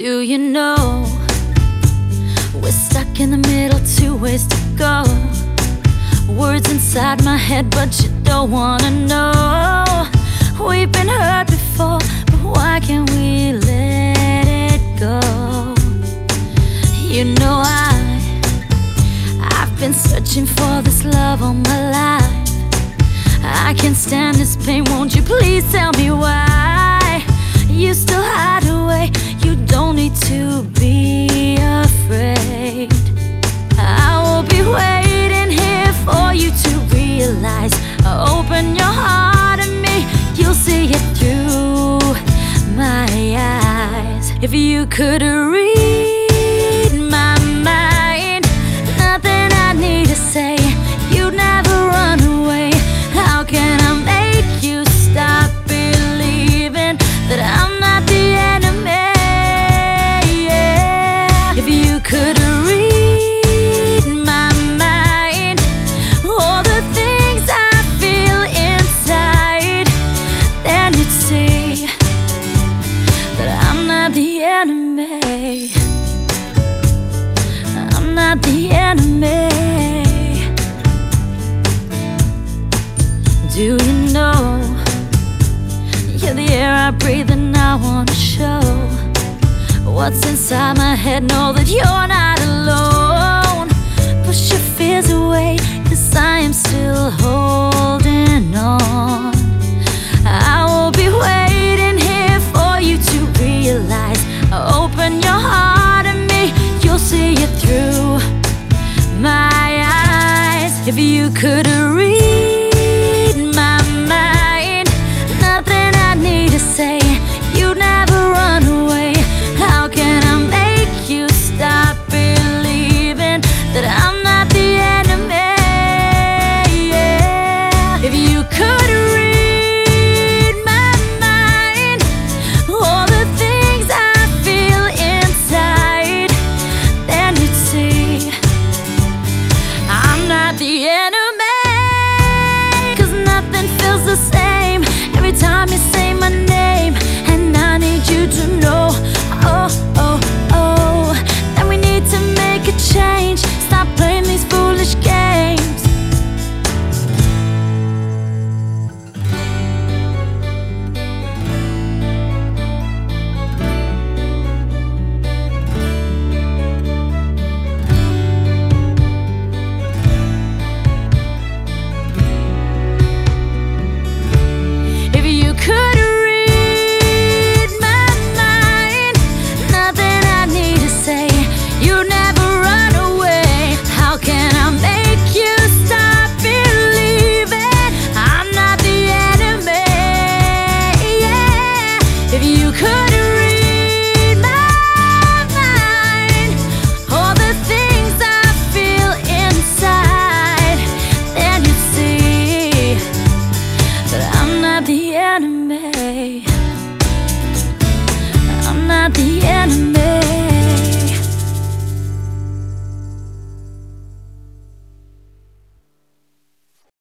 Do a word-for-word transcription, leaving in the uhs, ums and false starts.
Do you know we're stuck in the middle, two ways to go? Words inside my head, but you don't wanna know. We've been hurt before, but why can't we let it go? You know I, I've been searching for this love all my life. I can't stand this pain, won't you please tell me why? You still hide away, you don't need to be afraid. I will be waiting here for you to realize. Open your heart to me, you'll see it through my eyes. If you could read my mind, nothing I need to say, you'd never run away. How can I make you stop believing that I'm not the enemy? Yeah. If you could read my mind, all the things I feel inside, then you'd see that I'm not the enemy. I'm not the enemy. Do you know you're the air I breathe and I wanna show what's inside my head, know that you're not alone. Push your fears away, cause I am still holding on. I will be waiting here for you to realize. Open your heart to me, you'll see it through my eyes. If you could read my mind, nothing I need to say, you'd never run away. How can I make you stop believing that I'm not the enemy? Yeah. If you could read my mind, all the things I feel inside, then you'd see I'm not the enemy. Cause nothing feels the same every time you say my name. And I need you to know, oh, oh, oh, that we need to make a change. Stop playing these foolish games. If you could read my mind, nothing I need to say, you'd never run away. How can I make you stop believing I'm not the enemy? Yeah. If you could read my mind, all the things I feel inside, then you'd see that I'm not the enemy. I'm not the enemy.